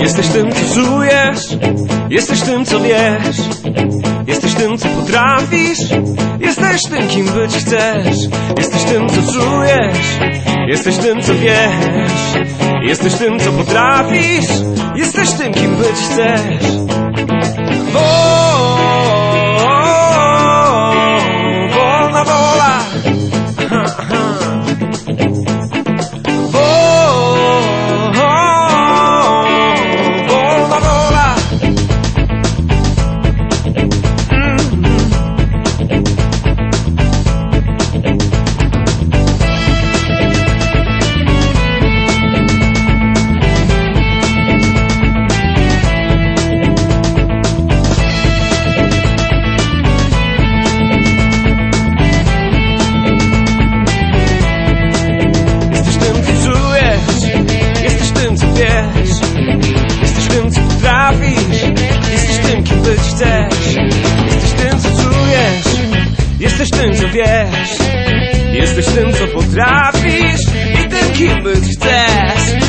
Jesteś tym, co czujesz, jesteś tym, co wiesz, jesteś tym, co potrafisz, jesteś tym, kim być chcesz. Jesteś tym, co czujesz, jesteś tym, co wiesz, jesteś tym, co potrafisz, jesteś tym, kim być chcesz. Wolna wola. Jesteś tym, co potrafisz, jesteś tym, kim być chcesz. Jesteś tym, co czujesz, jesteś tym, co wiesz, jesteś tym, co potrafisz i tym, kim być chcesz.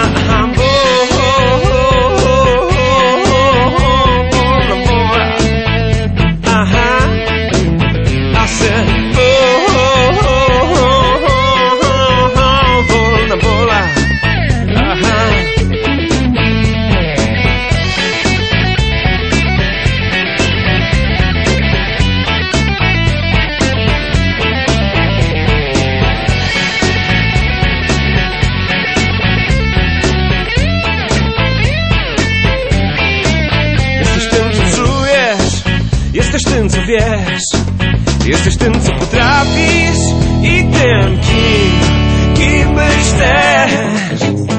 Jesteś tym, co wiesz, jesteś tym, co potrafisz i tym, kim być chcesz.